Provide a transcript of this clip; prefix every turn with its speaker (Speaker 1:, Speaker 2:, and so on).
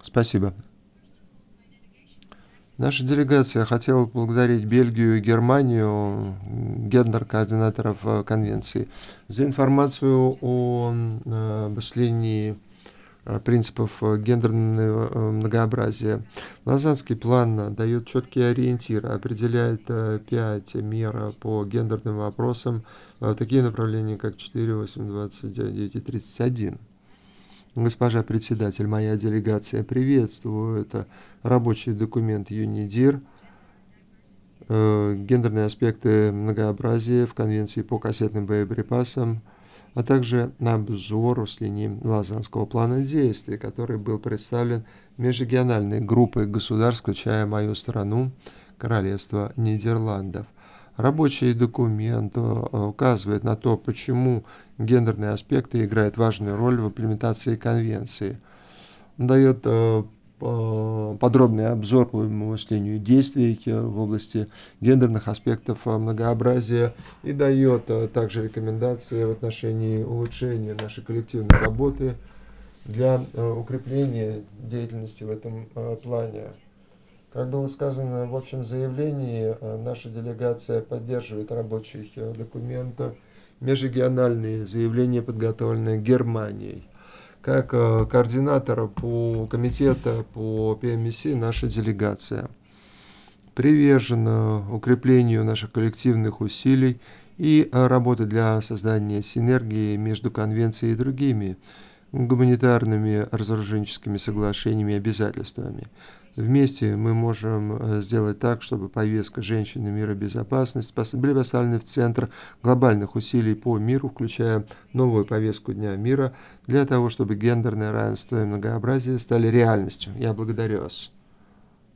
Speaker 1: Спасибо. Наша делегация хотела поблагодарить Бельгию и Германию, гендер-координаторов конвенции, за информацию о обособлении принципов гендерного многообразия. Лозаннский план дает четкие ориентиры, определяет 5 мер по гендерным вопросам, такие направления, как 4, 8, 29 и 31. Госпожа председатель, моя делегация приветствует рабочий документ ЮНИДИР, гендерные аспекты многообразия в Конвенции по кассетным боеприпасам, а также обзор с линии Лозаннского плана действий, который был представлен межрегиональной группой государств, включая мою страну, Королевство Нидерландов. Рабочий документ указывает на то, почему гендерные аспекты играют важную роль в имплементации конвенции. Он дает подробный обзор по осуществлению действий в области гендерных аспектов многообразия и дает также рекомендации в отношении улучшения нашей коллективной работы для укрепления деятельности в этом плане. Как было сказано в общем заявлении, наша делегация поддерживает рабочий документ, межрегиональные заявления, подготовленные Германией. Как координатор по комитета по ПМС наша делегация привержена укреплению наших коллективных усилий и работы для создания синергии между конвенцией и другими гуманитарными разоруженческими соглашениями и обязательствами. Вместе мы можем сделать так, чтобы повестка «Женщины, мир и безопасность» были поставлены в центр глобальных усилий по миру, включая новую повестку Дня мира, для того, чтобы гендерное равенство и многообразие стали реальностью. Я благодарю вас.